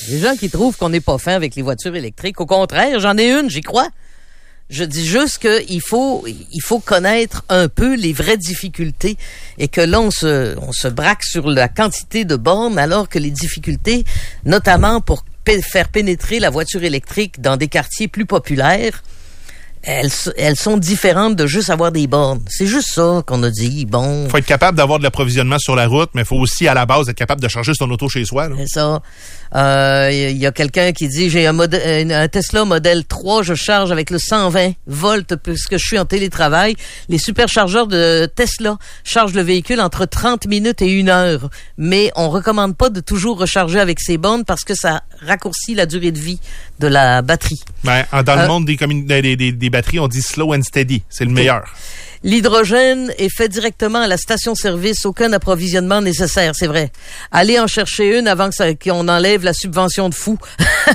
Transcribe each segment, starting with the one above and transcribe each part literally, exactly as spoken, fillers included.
Les gens qui trouvent qu'on n'est pas fin avec les voitures électriques, au contraire, j'en ai une, j'y crois. Je dis juste qu'il faut, il faut connaître un peu les vraies difficultés et que là, on se, on se braque sur la quantité de bornes alors que les difficultés, notamment pour p- faire pénétrer la voiture électrique dans des quartiers plus populaires, Elles, elles sont différentes de juste avoir des bornes. C'est juste ça qu'on a dit. Bon. Faut être capable d'avoir de l'approvisionnement sur la route, mais il faut aussi, à la base, être capable de charger son auto chez soi. Là. C'est ça. Il euh, y, y a quelqu'un qui dit, j'ai un, modèle, un Tesla modèle trois, je charge avec le cent vingt volts puisque je suis en télétravail. Les superchargeurs de Tesla chargent le véhicule entre trente minutes et une heure. Mais on recommande pas de toujours recharger avec ces bornes parce que ça raccourcit la durée de vie de la batterie. Ben, dans euh, le monde des, commun- des, des, des batteries, on dit slow and steady. C'est le okay. meilleur. L'hydrogène est fait directement à la station-service, aucun approvisionnement nécessaire, c'est vrai. Allez en chercher une avant que ça, qu'on enlève la subvention de fou.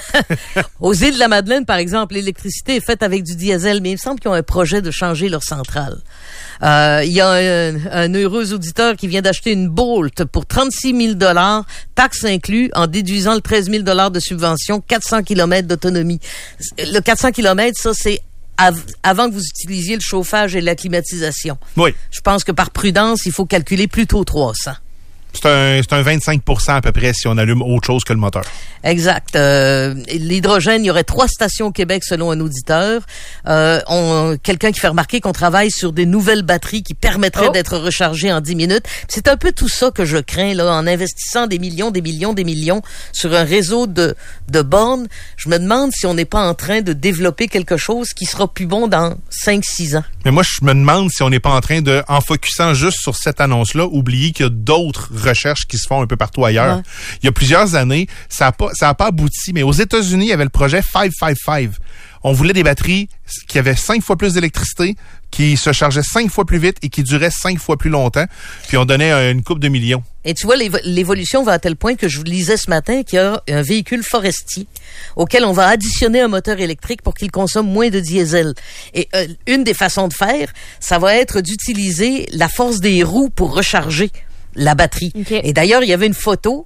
Aux îles de la Madeleine, par exemple, l'électricité est faite avec du diesel, mais il me semble qu'ils ont un projet de changer leur centrale. Euh, il y a un, un heureux auditeur qui vient d'acheter une Bolt pour trente-six mille dollars, taxes inclus, en déduisant le treize mille dollars de subvention, quatre cents kilomètres d'autonomie. Le quatre cents kilomètres, ça, c'est Av- avant que vous utilisiez le chauffage et la climatisation. Oui. Je pense que par prudence, il faut calculer plutôt trois cents. C'est un, c'est un vingt-cinq pour cent à peu près si on allume autre chose que le moteur. Exact. Euh, l'hydrogène, il y aurait trois stations au Québec selon un auditeur. Euh, on, quelqu'un qui fait remarquer qu'on travaille sur des nouvelles batteries qui permettraient oh. d'être rechargées en dix minutes. C'est un peu tout ça que je crains là, en investissant des millions, des millions, des millions sur un réseau de, de bornes. Je me demande si on n'est pas en train de développer quelque chose qui sera plus bon dans cinq six ans. Mais moi, je me demande si on n'est pas en train de, en focusant juste sur cette annonce-là, oublier qu'il y a d'autres recherches qui se font un peu partout ailleurs. Ouais. Il y a plusieurs années, ça n'a pas, ça a pas abouti, mais aux États-Unis, il y avait le projet cinq cent cinquante-cinq. On voulait des batteries qui avaient cinq fois plus d'électricité, qui se chargeaient cinq fois plus vite et qui duraient cinq fois plus longtemps. Puis on donnait une coupe de millions. Et tu vois, l'évo- l'évolution va à tel point que je vous lisais ce matin qu'il y a un véhicule forestier auquel on va additionner un moteur électrique pour qu'il consomme moins de diesel. Et euh, une des façons de faire, ça va être d'utiliser la force des roues pour recharger la batterie. Okay. Et d'ailleurs, il y avait une photo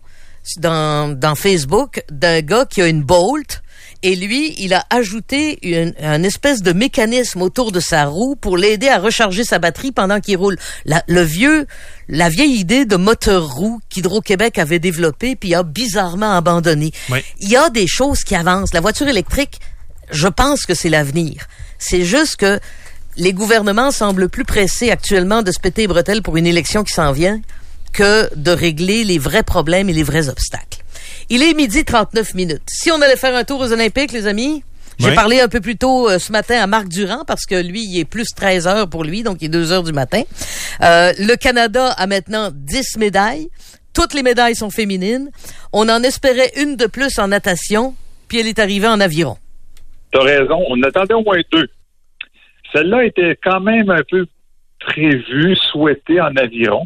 dans, dans Facebook d'un gars qui a une Bolt et lui, il a ajouté une, un espèce de mécanisme autour de sa roue pour l'aider à recharger sa batterie pendant qu'il roule. La, le vieux, la vieille idée de moteur roue qu'Hydro-Québec avait développée puis a bizarrement abandonné. Oui. Il y a des choses qui avancent. La voiture électrique, je pense que c'est l'avenir. C'est juste que les gouvernements semblent plus pressés actuellement de se péter les bretelles pour une élection qui s'en vient que de régler les vrais problèmes et les vrais obstacles. Il est midi trente-neuf minutes. Si on allait faire un tour aux Olympiques, les amis, j'ai oui. parlé un peu plus tôt euh, ce matin à Marc Durand parce que lui, il est plus treize heures pour lui, donc il est deux heures du matin. Euh, le Canada a maintenant dix médailles. Toutes les médailles sont féminines. On en espérait une de plus en natation, puis elle est arrivée en aviron. T'as raison, on attendait au moins deux. Celle-là était quand même un peu prévue, souhaitée en aviron.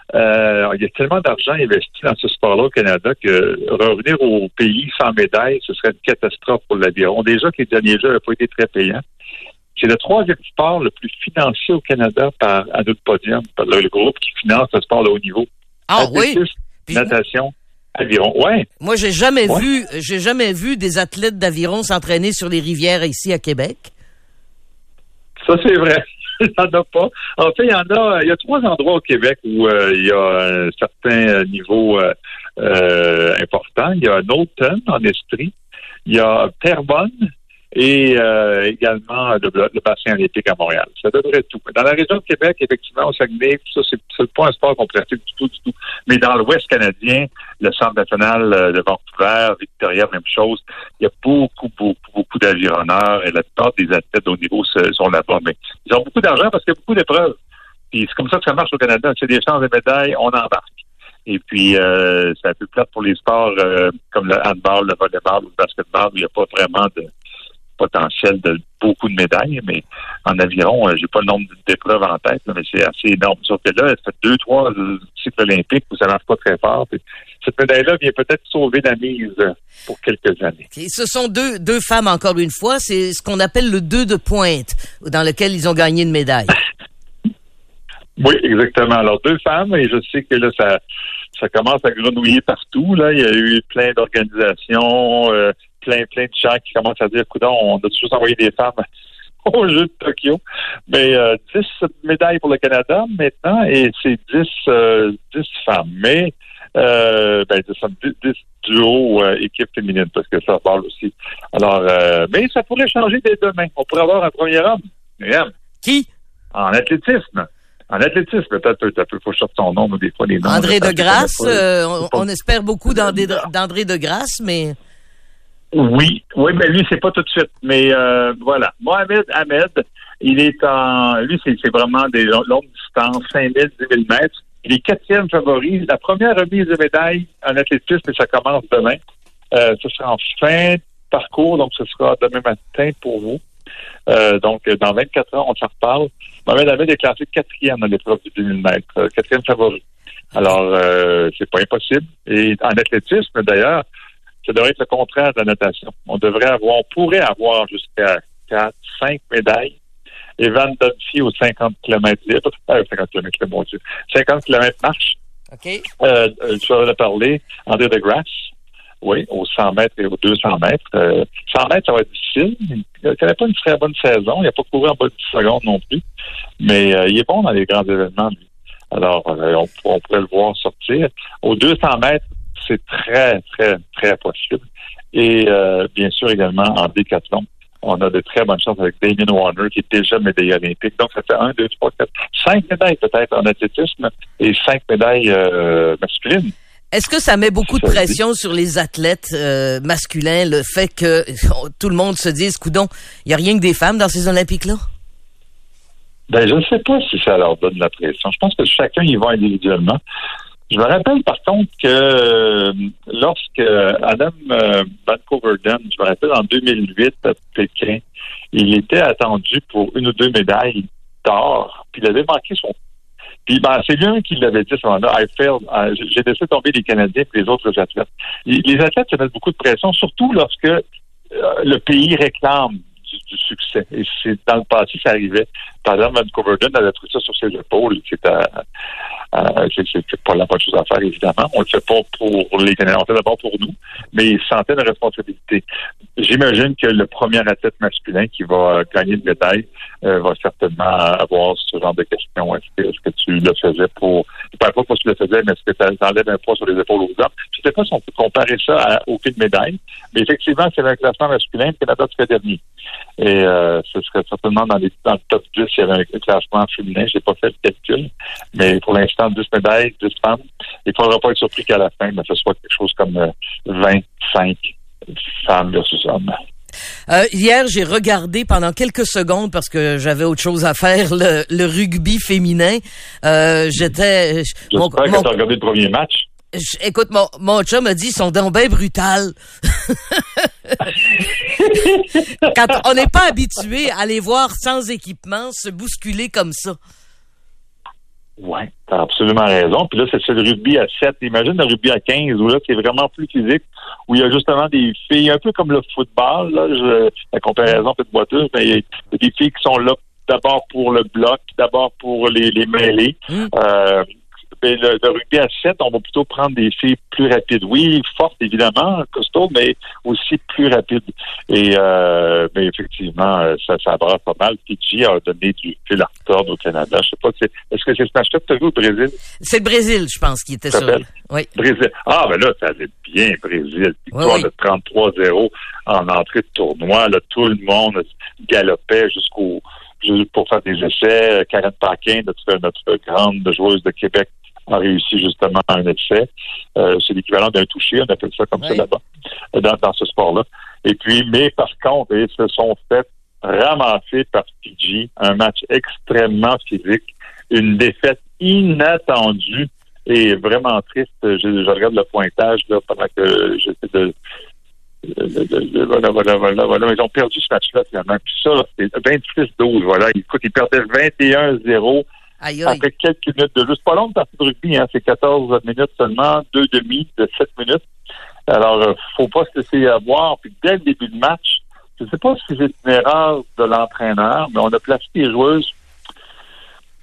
Euh, il y a tellement d'argent investi dans ce sport-là au Canada que revenir au pays sans médaille, ce serait une catastrophe pour l'aviron. Déjà que les derniers jeux n'avaient pas été très payants. C'est le troisième sport le plus financé au Canada par Anneau de Podium, par le, le groupe qui finance le sport de haut niveau. Ah oui? Natation, aviron. Ouais. Moi, j'ai jamais ouais. vu, j'ai jamais vu des athlètes d'aviron s'entraîner sur les rivières ici à Québec. Ça, c'est vrai. Il n'y en a pas. En fait, il y en a, il y a trois endroits au Québec où euh, il y a un certain niveau euh, euh, important. Il y a Knowlton, en Estrie. Il y a Terrebonne et euh, également le, le bassin olympique à Montréal. Ça devrait être tout. Dans la région de Québec, effectivement, au Saguenay, ça, c'est, c'est pas un sport qu'on pratique du tout, du tout. Mais dans l'Ouest canadien, le Centre national de Vancouver, Victoria, même chose. Il y a beaucoup, beaucoup, beaucoup d'avironneurs et la plupart des athlètes au niveau sont là-bas. Mais ils ont beaucoup d'argent parce qu'il y a beaucoup d'épreuves. Puis c'est comme ça que ça marche au Canada. C'est des chances de médailles, on embarque. Et puis, euh, c'est un peu plate pour les sports euh, comme le handball, le volleyball ou le basketball où il n'y a pas vraiment de potentiel de beaucoup de médailles, mais en aviron, euh, j'ai pas le nombre d'épreuves en tête, là, mais c'est assez énorme. Sauf que là, ça fait deux, trois euh, cycles olympiques où ça marche pas très fort. Puis cette médaille-là vient peut-être sauver la mise euh, pour quelques années. Et ce sont deux, deux femmes, encore une fois. C'est ce qu'on appelle le deux de pointe, dans lequel ils ont gagné une médaille. Oui, exactement. Alors, deux femmes, et je sais que là, ça ça commence à grenouiller partout. Là, il y a eu plein d'organisations, euh, plein, plein de gens qui commencent à dire, coudonc, on a toujours envoyé des femmes aux Jeux de Tokyo. Mais euh, dix médailles pour le Canada maintenant, et c'est dix, euh, dix femmes. Mais euh, ben, dix, dix duos euh, équipe féminine, parce que ça parle aussi. Alors, euh, mais ça pourrait changer dès demain. On pourrait avoir un premier homme. Miriam. Qui? En athlétisme. En athlétisme, peut-être, peut-être, faut chercher son nom, mais des fois, les noms. André de Grasse, euh, on, pas... on espère beaucoup d'André de, d'André de Grasse, mais... Oui, oui, mais lui, c'est pas tout de suite. Mais euh, voilà. Mohamed Ahmed, il est en... Lui, c'est, c'est vraiment des longues distances, cinq mille, dix mille mètres. Il est quatrième favori. La première remise de médaille en athlétisme, et ça commence demain. Euh, ce sera en fin de parcours, donc ce sera demain matin pour vous. Euh, donc, dans vingt-quatre heures, on s'en reparle. Mohamed Ahmed est classé quatrième dans l'épreuve du dix mille mètres, euh, quatrième favori. Alors, euh, c'est pas impossible. Et en athlétisme, d'ailleurs, ça devrait être le contraire de la natation. On devrait avoir, on pourrait avoir jusqu'à quatre, cinq médailles. Evan Dunphy aux cinquante kilomètres libres, euh, cinquante kilomètres libres, mon Dieu, cinquante kilomètres marche. OK. Euh, tu en as parlé. André de Grasse. Oui, aux cent mètres et aux deux cents mètres. Euh, cent mètres, ça va être difficile. Il ne connaît pas une très bonne saison. Il n'a pas couru en bas de dix secondes non plus. Mais euh, il est bon dans les grands événements, lui. Alors, euh, on, on pourrait le voir sortir. Aux deux cents mètres, c'est très, très, très possible. Et euh, bien sûr, également, en décathlon, on a de très bonnes chances avec Damien Warner, qui est déjà médaillé olympique. Donc, ça fait un, deux, trois, quatre, cinq médailles peut-être en athlétisme et cinq médailles euh, masculines. Est-ce que ça met beaucoup de pression sur les athlètes euh, masculins, le fait que tout le monde se dise, coudonc, il n'y a rien que des femmes dans ces Olympiques-là? Ben, je ne sais pas si ça leur donne de la pression. Je pense que chacun y va individuellement. Je me rappelle par contre que euh, lorsque Adam euh, Van-Coverdon, je me rappelle en deux mille huit à Pékin, il était attendu pour une ou deux médailles d'or, puis il avait manqué son... Puis ben, c'est lui qui l'avait dit à ce moment-là, I failed, uh, j'ai laissé tomber les Canadiens et les autres athlètes. Les athlètes se mettent beaucoup de pression, surtout lorsque euh, le pays réclame du, du succès. Et c'est dans le passé, ça arrivait. Par exemple, Van-Coverdon avait pris ça sur ses épaules. C'était, euh, c'est, c'est, c'est pas la bonne chose à faire, évidemment. On le fait pas pour les Canadiens, on le fait d'abord pour nous, mais il sentait une responsabilité. J'imagine que le premier athlète masculin qui va gagner une médaille euh, va certainement avoir ce genre de questions. Est-ce que, est-ce que tu le faisais pour... Je ne sais pas si tu le faisais, mais est-ce que ça enlève un poids sur les épaules aux hommes? Je ne sais pas si on peut comparer ça à aucune médaille, mais effectivement, c'est un classement masculin, le Canada serait dernier. Et euh, ce serait certainement dans, les, dans le top dix s'il y avait un classement féminin. Je n'ai pas fait le calcul, mais pour l'instant, dix médailles, dix femmes. Il ne faudra pas être surpris qu'à la fin, mais ce soit quelque chose comme euh, vingt-cinq femmes versus hommes. Euh, hier, j'ai regardé pendant quelques secondes, parce que j'avais autre chose à faire, le, le rugby féminin. Euh, j'étais... J'espère mon, que mon, tu as regardé le premier match. Je, écoute, mon, mon chum m'a dit, ils sont donc bien brutales. Quand on n'est pas habitué à les voir sans équipement se bousculer comme ça. Oui, t'as absolument raison. Puis là, c'est, c'est le rugby à sept. Imagine le rugby à quinze, où là, c'est vraiment plus physique, où il y a justement des filles, un peu comme le football, là, je, la comparaison peut être boiteuse, mais il y a des filles qui sont là d'abord pour le bloc, d'abord pour les, les mêlées. Mmh. Euh, mais le, le rugby à sept, on va plutôt prendre des filles plus rapides. Oui, fortes, évidemment, costaudes, mais aussi plus rapides. Et euh, mais effectivement, ça, ça brasse pas mal. Fidji a donné du fil à retordre au Canada. Je sais pas, c'est, est-ce que c'est ce match-là que tu as vu au Brésil? C'est le Brésil, je pense, qui était sur... Oui. Brésil. Ah, ben là, ça allait bien, Brésil. Victoire oui, oui. de trente-trois zéro en entrée de tournoi. Là, tout le monde galopait jusqu'au... pour faire des essais. Karen Paquin, notre, notre grande joueuse de Québec, a réussi justement un essai. Euh, c'est l'équivalent d'un toucher, on appelle ça comme oui. ça là-bas, dans, dans ce sport-là. Et puis, mais par contre, ils se sont fait ramasser par Fidji, un match extrêmement physique, une défaite inattendue et vraiment triste. Je, je regarde le pointage là pendant que j'étais de Voilà, voilà, voilà, voilà. Ils ont perdu ce match-là, finalement. Puis ça, c'est vingt-six douze, voilà. Écoute, ils perdaient vingt et un zéro aïe, aïe. Après quelques minutes de jeu. C'est pas long de partie de rugby, hein. C'est quatorze minutes seulement, deux demi de sept minutes. Alors, euh, faut pas se laisser avoir. Puis dès le début de match, je sais pas si c'est une erreur de l'entraîneur, mais on a placé les joueuses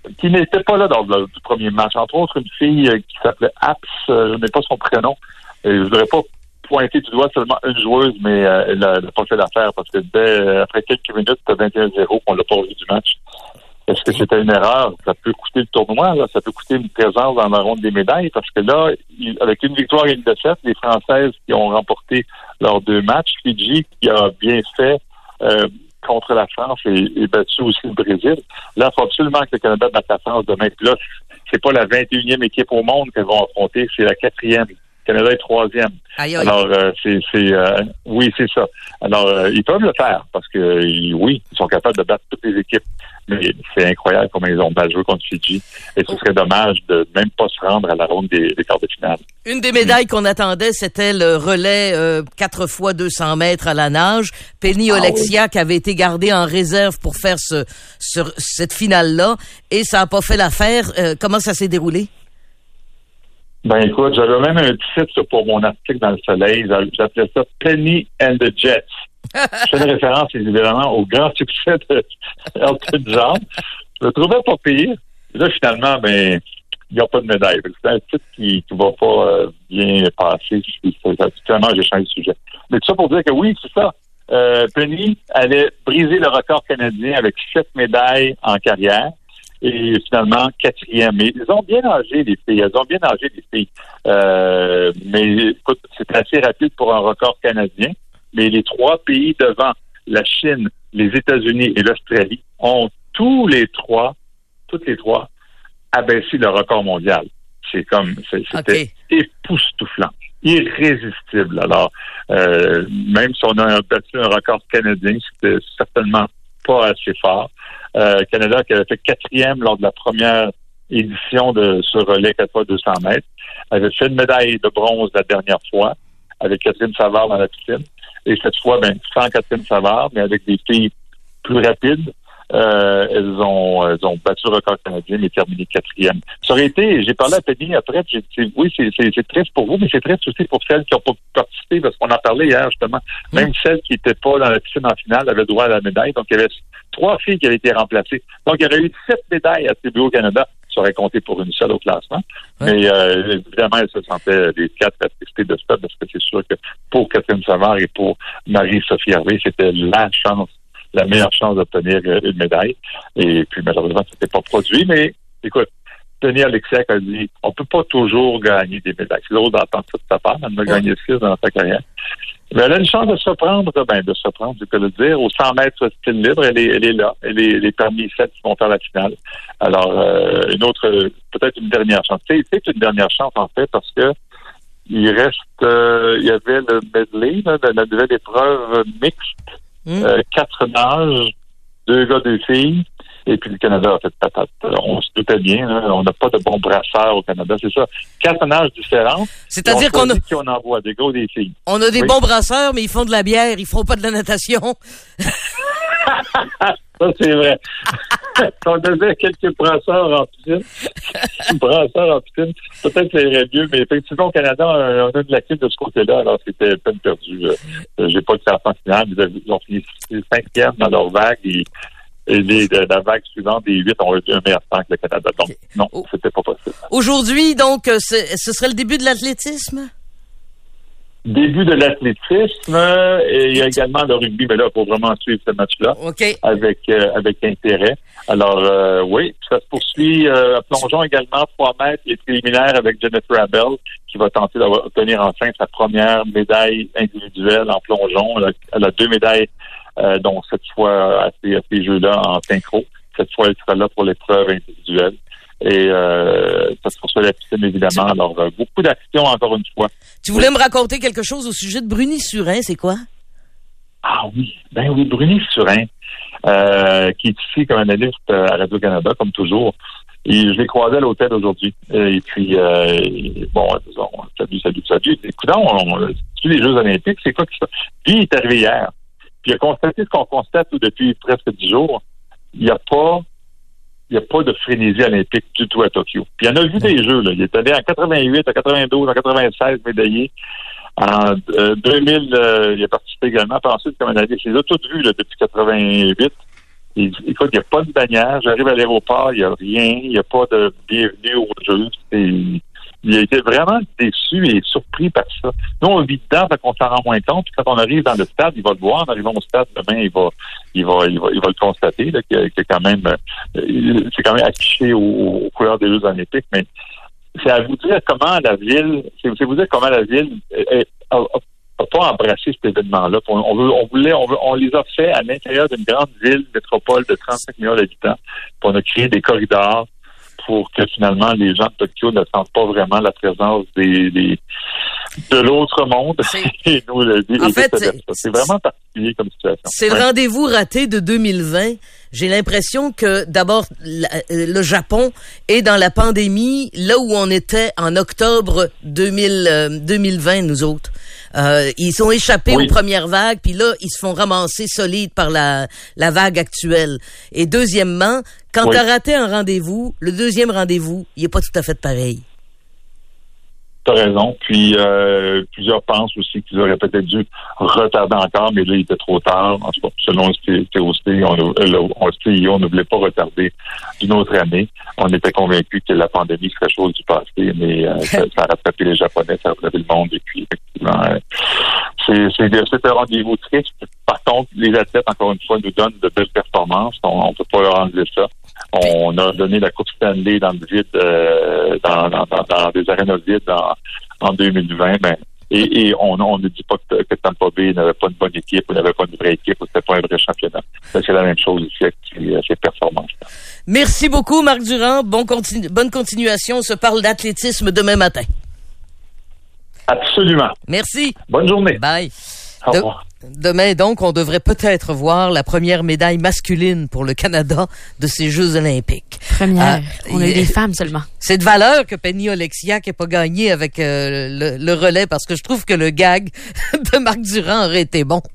qui n'était pas là dans le premier match. Entre autres, une fille euh, qui s'appelait Apps, euh, je n'ai pas son prénom. Et je ne voudrais pas pointer du doigt seulement une joueuse, mais euh, elle n'a pas fait l'affaire parce que dès, après quelques minutes, c'était vingt et un zéro qu'on l'a pas vu du match. Est-ce que c'était une erreur? Ça peut coûter le tournoi, là. Ça peut coûter une présence dans la ronde des médailles parce que là, il, avec une victoire et une défaite, les Françaises qui ont remporté leurs deux matchs, Fidji qui a bien fait euh, contre la France et, et battu aussi le Brésil. Là, il faut absolument que le Canada batte la France demain. Puis là, c'est pas la vingt et unième équipe au monde qu'elles vont affronter, c'est la quatrième. Le Canada est troisième. Aïe, aïe. Alors, euh, c'est, c'est euh, oui, c'est ça. Alors, euh, ils peuvent le faire parce que, ils, oui, ils sont capables de battre toutes les équipes. Mais c'est incroyable comment ils ont mal joué contre Fidji. Et ce serait dommage de même pas se rendre à la ronde des, des quarts de finale. Une des médailles qu'on attendait, c'était le relais euh, quatre fois deux cents mètres à la nage. Penny Ah, Oleksiak oui. avait été gardée en réserve pour faire ce, ce cette finale-là. Et ça n'a pas fait l'affaire. Euh, comment ça s'est déroulé? Ben écoute, j'avais même un titre pour mon article dans le Soleil. J'appelais ça Penny and the Jets. Je fais une référence évidemment au grand succès de Elton John. Je le trouvais pas pire. Et là, finalement, ben, il n'y a pas de médaille. C'est un titre qui ne va pas euh, bien passer. Finalement, j'ai changé de sujet. Mais tout ça pour dire que oui, c'est ça. Euh, Penny allait briser le record canadien avec sept médailles en carrière. Et finalement, quatrième. Mais ils ont bien nagé, les filles. Elles ont bien nagé, les filles. Euh, mais écoute, c'était assez rapide pour un record canadien. Mais les trois pays devant, la Chine, les États-Unis et l'Australie, ont tous les trois, toutes les trois, abaissé le record mondial. C'est comme, c'est, c'était okay. époustouflant, irrésistible. Alors, euh, même si on a battu un record canadien, c'était certainement pas assez fort. Euh, Canada qui avait fait quatrième lors de la première édition de ce relais quatre fois deux cents mètres, avait fait une médaille de bronze la dernière fois avec Catherine Savard dans la piscine. Et cette fois, ben, sans Catherine Savard, mais avec des filles plus rapides, euh, elles ont elles ont battu le record canadien et terminé quatrième. Ça aurait été, j'ai parlé à Penny après, j'ai dit, oui, c'est, c'est, c'est triste pour vous, mais c'est triste aussi pour celles qui n'ont pas pu participer, parce qu'on en parlait hier, justement. Mmh. Même celles qui n'étaient pas dans la piscine en finale avaient droit à la médaille. Donc, il y avait trois filles qui avaient été remplacées. Donc, il y aurait eu sept médailles attribuées au Canada. Ça aurait compté pour une seule au classement. Ouais. Mais euh, évidemment, elles se sentaient les quatre attristés de ça, parce que c'est sûr que pour Catherine Savard et pour Marie-Sophie Hervé, c'était la chance, la meilleure chance d'obtenir une médaille. Et puis, malheureusement, ça n'était pas produit. Mais, écoute, Penny Oleksiak a dit, on peut pas toujours gagner des médailles. C'est drôle d'entendre ça de sa part. Elle en a gagné six dans sa carrière. Mais elle a une chance de se prendre, ben, de se prendre, je peux le dire, au cent mètres style libre. Elle est, elle est là. Elle est, elle est parmi les sept qui vont faire la finale. Alors, euh, une autre, peut-être une dernière chance. C'est, c'est une dernière chance, en fait, parce que il reste, euh, il y avait le medley, là, de la nouvelle épreuve mixte. Mmh. Euh, quatre nages, deux gars, deux filles, et puis le Canada a fait patate. On se doutait bien, hein, on n'a pas de bons brasseurs au Canada, c'est ça. Quatre nages différents. C'est-à-dire qu'on a... qui on envoie, des gars ou des filles. On a des oui. bons brasseurs, mais ils font de la bière, ils font pas de la natation. Ça, c'est vrai. On devait quelques brasseurs en piscine. brasseurs en piscine, peut-être que ça irait mieux, mais effectivement, au Canada, on a une lacune de ce côté-là, alors c'était peine perdue. J'ai pas de classement final, ils ont fini cinquième dans leur vague, et, et les, de, la vague suivante, les huit ont eu un meilleur temps que le Canada. Donc, okay. non, c'était pas possible. Aujourd'hui, donc, c'est, ce serait le début de l'athlétisme? Début de l'athlétisme, et il y a également le rugby, mais là, il faut vraiment suivre ce match-là okay. avec euh, avec intérêt. Alors, euh, oui, ça se poursuit. Euh, plongeons également trois mètres, les préliminaires avec Jennifer Abel, qui va tenter d'obtenir enfin sa première médaille individuelle en plongeon. Elle a, elle a deux médailles, euh, dont cette fois à ces, à ces jeux-là en synchro. Cette fois, elle sera là pour l'épreuve individuelle. Et euh, ça se poursuit à la piscine, évidemment. Alors, euh, beaucoup d'actions, encore une fois. Tu voulais oui. me raconter quelque chose au sujet de Bruni Surin, c'est quoi? Ah oui, ben oui, Bruni Surin, euh, qui est ici comme analyste à Radio-Canada, comme toujours. Et je l'ai croisé à l'hôtel aujourd'hui. Et puis, euh, bon, disons, salut, salut, salut. Écoute, on, on, tous les Jeux olympiques, c'est quoi que ça? Puis, il est arrivé hier. Puis, il a constaté ce qu'on constate depuis presque dix jours. Il n'y a pas Il n'y a pas de frénésie olympique du tout à Tokyo. Puis il y en a vu des jeux, là. Il est allé en quatre-vingt-huit, en quatre-vingt-douze, en quatre-vingt-seize médaillé. En euh, deux mille, euh, il a participé également. Puis ensuite, comme analyste, il les a toutes vues là, depuis quatre-vingt-huit. Il, écoute, il n'y a pas de bannière. J'arrive à l'aéroport, il n'y a rien. Il n'y a pas de bienvenue au jeu. C'est, il a été vraiment déçu et surpris par ça. Nous, on vit dedans, fait qu'on s'en rend moins compte. Puis quand on arrive dans le stade, il va le voir. En arrivant au stade, demain, il va, il va, il va, il va le constater, là, qu'il y a quand même, euh, c'est quand même affiché aux, aux couleurs des Jeux olympiques. Mais c'est à vous dire comment la ville, c'est, c'est vous dire comment la ville est, a, a pas embrassé cet événement-là. On, on, veut, on voulait, on, veut, on les a fait à l'intérieur d'une grande ville, métropole de trente-cinq millions d'habitants. Puis on a créé des corridors pour que finalement les gens de Tokyo ne sentent pas vraiment la présence des, des de l'autre monde. Et nous, le, en fait, c'est, c'est vraiment particulier comme situation. C'est ouais. Le rendez-vous raté de deux mille vingt. J'ai l'impression que d'abord la, le Japon est dans la pandémie là où on était en octobre deux mille, euh, deux mille vingt, nous autres. Euh, ils sont échappés oui. aux premières vagues, puis là, ils se font ramasser solides par la, la vague actuelle. Et deuxièmement, quand oui. tu as raté un rendez-vous, le deuxième rendez-vous, il n'est pas tout à fait pareil. Tu as raison. Puis, euh, plusieurs pensent aussi qu'ils auraient peut-être dû retarder encore, mais là, il était trop tard. En tout cas, selon le T O C, on, le C I O ne voulait pas retarder d'une autre année. On était convaincus que la pandémie serait chose du passé, mais euh, ça, ça a rattrapé les Japonais, ça a rattrapé le monde. Et puis, effectivement, euh, c'est, c'est, c'est un rendez-vous triste. Par contre, les athlètes, encore une fois, nous donnent de belles performances. On ne peut pas leur enlever ça. On a donné la Coupe Stanley dans le vide, euh, dans, dans, dans, dans des arénas vides en, en deux mille vingt. Ben, et, et on, on ne dit pas que, que Tampa Bay n'avait pas une bonne équipe, ou n'avait pas une vraie équipe, ou c'était pas un vrai championnat. Ça, c'est la même chose ici avec ces, ces performances-là. Merci beaucoup, Marc Durand. Bon continu- bonne continuation. On se parle d'athlétisme demain matin. Absolument. Merci. Bonne journée. Bye. Au revoir. Demain, donc, on devrait peut-être voir la première médaille masculine pour le Canada de ces Jeux olympiques. Première. Euh, on a eu des femmes seulement. C'est de valeur que Penny Oleksiak n'ait pas gagné avec euh, le, le relais, parce que je trouve que le gag de Marc Durand aurait été bon.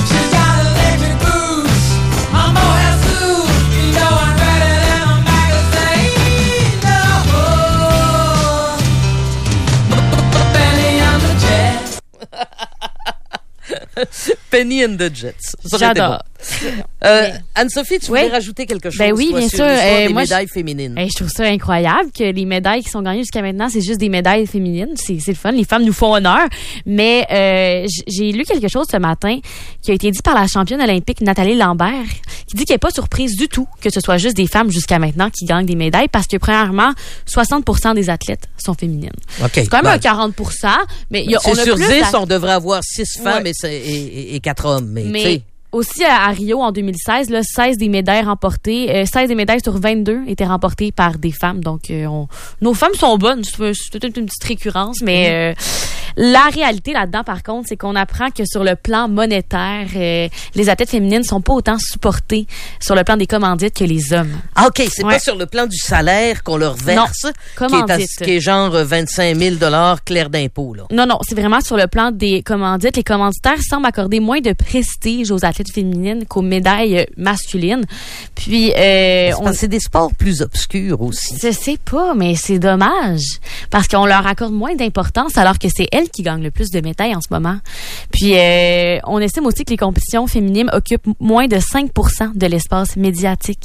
Penny and the Jets. Ça J'adore. Bon. Euh, Anne-Sophie, tu voulais oui. rajouter quelque chose? Ben oui, toi, bien sur sûr. Euh, des moi, médailles je, féminines. Eh, je trouve ça incroyable que les médailles qui sont gagnées jusqu'à maintenant, c'est juste des médailles féminines. C'est, c'est le fun. Les femmes nous font honneur. Mais euh, j'ai lu quelque chose ce matin qui a été dit par la championne olympique Nathalie Lambert, qui dit qu'elle n'est pas surprise du tout que ce soit juste des femmes jusqu'à maintenant qui gagnent des médailles, parce que premièrement, soixante pour cent des athlètes sont féminines. Okay. C'est quand même ben, un quarante pour cent. Mais il y a, c'est on a sur plus dix, d'at- on devrait avoir six femmes ouais. et, et, et quatre hommes. Mais, mais aussi à, à Rio en deux mille seize, là, seize des médailles remportées, euh, seize des médailles sur vingt-deux étaient remportées par des femmes. Donc, euh, on, nos femmes sont bonnes. C'est peut-être une petite récurrence, mais euh, la réalité là-dedans, par contre, c'est qu'on apprend que sur le plan monétaire, euh, les athlètes féminines sont pas autant supportées sur le plan des commandites que les hommes. Ah, OK. C'est ouais. pas sur le plan du salaire qu'on leur verse, non, qui, est à, qui est genre vingt-cinq mille dollars clair d'impôt. Là. Non, non. C'est vraiment sur le plan des commandites. Les commanditaires semblent accorder moins de prestige aux athlètes féminines qu'aux médailles masculines. Puis, euh, on... c'est des sports plus obscurs aussi. Je sais pas, mais c'est dommage. Parce qu'on leur accorde moins d'importance alors que c'est elles qui gagnent le plus de médailles en ce moment. Puis, euh, on estime aussi que les compétitions féminines occupent moins de cinq pour cent de l'espace médiatique.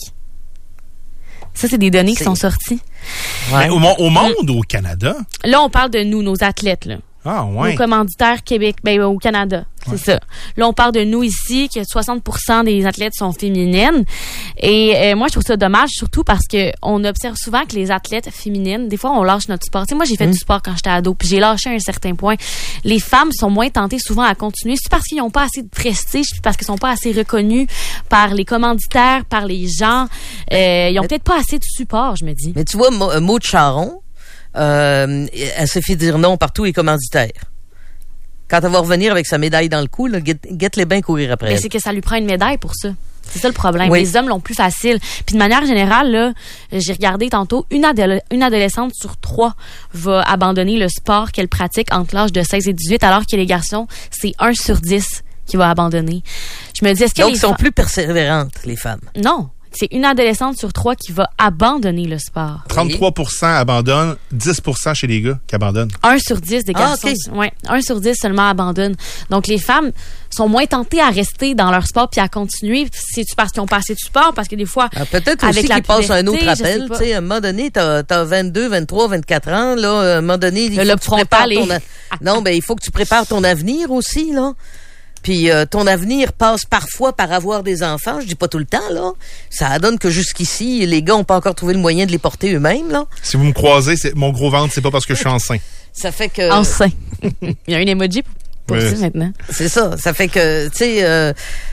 Ça, c'est des données c'est... qui sont sorties. Ouais. Au, au monde ou au Canada? Là, on parle de nous, nos athlètes, là. Ah, ouais. Nos commanditaires Québec, ben, au Canada. C'est ouais. ça. Là, on parle de nous ici, que soixante pour cent des athlètes sont féminines. Et euh, moi, je trouve ça dommage, surtout parce que on observe souvent que les athlètes féminines, des fois, on lâche notre sport. Tu sais, moi, j'ai fait mmh. du sport quand j'étais ado, puis j'ai lâché à un certain point. Les femmes sont moins tentées souvent à continuer. C'est parce qu'ils n'ont pas assez de prestige, puis parce qu'ils sont pas assez reconnus par les commanditaires, par les gens. Euh, ils ont peut-être pas assez de support, je me dis. Mais tu vois, Maud Charon, Euh, elle se fait dire non par tous les commanditaires. Quand elle va revenir avec sa médaille dans le cou, là, guette les bains courir après. Mais elle. c'est que ça lui prend une médaille pour ça. C'est ça le problème. Oui. Les hommes l'ont plus facile. Puis de manière générale, là, j'ai regardé tantôt, une, adole- une adolescente sur trois va abandonner le sport qu'elle pratique entre l'âge de seize et dix-huit, alors que les garçons, c'est un sur dix qui va abandonner. Je me dis, est-ce que Donc, les ils sont fa- plus persévérantes, les femmes. Non. C'est une adolescente sur trois qui va abandonner le sport. trente-trois pour cent abandonnent, dix pour cent chez les gars qui abandonnent. Un sur dix des garçons. Ah, okay. Ouais, un sur dix seulement abandonnent. Donc, les femmes sont moins tentées à rester dans leur sport puis à continuer. C'est-tu parce qu'ils ont pas assez de sport? Parce que des fois, ah, peut-être avec aussi la qu'ils passent un autre puberté, appel. Tu sais, à un moment donné, t'as, t'as vingt-deux, vingt-trois, vingt-quatre ans, là. À un moment donné, il faut le que tu prépares ton... est... a... Non, ben, il faut que tu prépares ton avenir aussi, là. Puis euh, ton avenir passe parfois par avoir des enfants. Je dis pas tout le temps, là. Ça donne que jusqu'ici, les gars ont pas encore trouvé le moyen de les porter eux-mêmes, là. Si vous me croisez, c'est, mon gros ventre, c'est pas parce que je suis enceint. Ça fait que... Enceint. Il y a un emoji pour oui. ça maintenant. C'est ça. Ça fait que, tu sais, euh,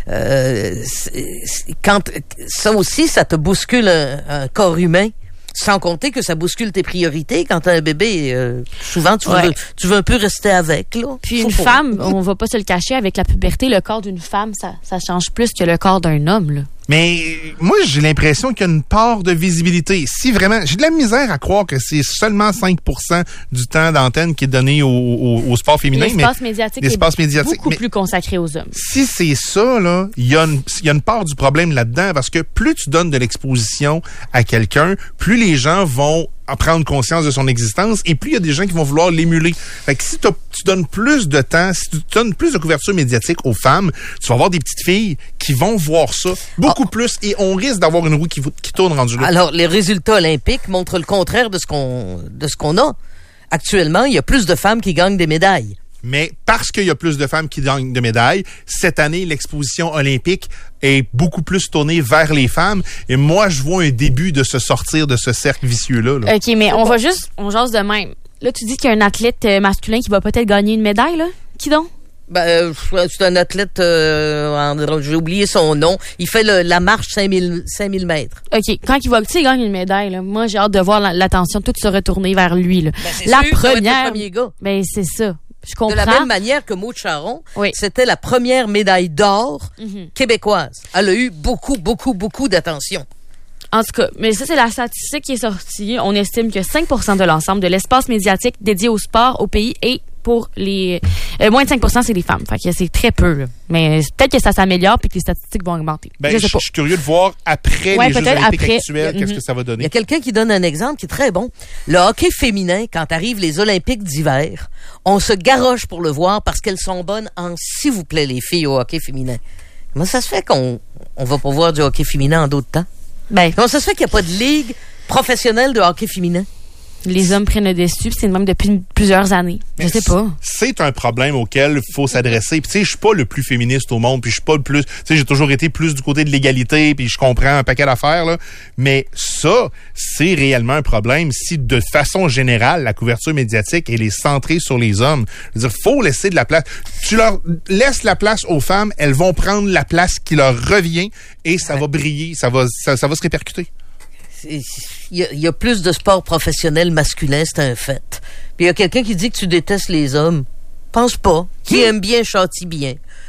euh, c'est, c'est, quand ça aussi, ça te bouscule un, un corps humain. Sans compter que ça bouscule tes priorités. Quand t'as un bébé, euh, souvent, tu veux, ouais. tu veux un peu rester avec, là. Puis une Faut femme, pas. on va pas se le cacher, avec la puberté, le corps d'une femme, ça, ça change plus que le corps d'un homme, là. Mais moi, j'ai l'impression qu'il y a une part de visibilité. Si vraiment, j'ai de la misère à croire que c'est seulement cinq pour cent du temps d'antenne qui est donné au, au, au sport féminin. L'espace mais médiatique l'espace est médiatique, beaucoup mais plus consacré aux hommes. Si c'est ça, là, il y a une, il y a une part du problème là-dedans parce que plus tu donnes de l'exposition à quelqu'un, plus les gens vont en prendre conscience de son existence et plus il y a des gens qui vont vouloir l'émuler. Fait que si tu donnes plus de temps, si tu donnes plus de couverture médiatique aux femmes, tu vas avoir des petites filles qui vont voir ça beaucoup ah. plus et on risque d'avoir une roue qui, qui tourne rendue là. Alors, les résultats olympiques montrent le contraire de ce qu'on, de ce qu'on a. Actuellement, il y a plus de femmes qui gagnent des médailles. Mais parce qu'il y a plus de femmes qui gagnent de médailles, cette année, l'exposition olympique est beaucoup plus tournée vers les femmes. Et moi, je vois un début de se sortir de ce cercle vicieux-là. Là. OK, mais on va juste, on jase de même. Là, tu dis qu'il y a un athlète masculin qui va peut-être gagner une médaille, là? Qui donc? Ben, euh, c'est un athlète, euh, en, j'ai oublié son nom. Il fait le, la marche cinq mille mètres. OK. Quand il va, tu sais, il gagne une médaille, là, moi, j'ai hâte de voir l'attention toute se retourner vers lui, là. Ben, c'est la sûr, première. ça va être le premier gars. Ben, c'est ça. Je comprends. De la même manière que Maud Charon, oui. c'était la première médaille d'or mm-hmm. québécoise. Elle a eu beaucoup, beaucoup, beaucoup d'attention. En tout cas, mais ça, c'est la statistique qui est sortie. On estime que cinq pour cent de l'ensemble de l'espace médiatique dédié au sport au pays est pour les... Euh, moins de cinq pour cent, c'est les femmes. Fait que c'est très peu, là. Mais peut-être que ça s'améliore puis que les statistiques vont augmenter. Ben, je sais pas. Je suis curieux de voir après ouais, les Jeux olympiques après. actuels, Mm-hmm. qu'est-ce que ça va donner. Il y a quelqu'un qui donne un exemple qui est très bon. Le hockey féminin, quand arrivent les Olympiques d'hiver, on se garoche pour le voir parce qu'elles sont bonnes en s'il vous plaît, les filles au hockey féminin. Comment ça se fait qu'on on va pas voir du hockey féminin en d'autres temps? Ben, Comment ça se fait qu'il n'y a pas de ligue professionnelle de hockey féminin? Les hommes prennent le dessus, puis c'est le même depuis plusieurs années. Mais je sais pas. C'est un problème auquel il faut s'adresser. Puis tu sais, je suis pas le plus féministe au monde, puis je suis pas le plus... Tu sais, j'ai toujours été plus du côté de l'égalité, puis je comprends un paquet d'affaires, là. Mais ça, c'est réellement un problème si, de façon générale, la couverture médiatique, elle est centrée sur les hommes. Je veux dire, faut laisser de la place. Tu leur laisses la place aux femmes, elles vont prendre la place qui leur revient et ça ouais. va briller, ça va, ça, ça va se répercuter. Il y, a, il y a plus de sport professionnel masculin, c'est un fait. Puis il y a quelqu'un qui dit que tu détestes les hommes. Pense pas. Qui aime bien châtie bien.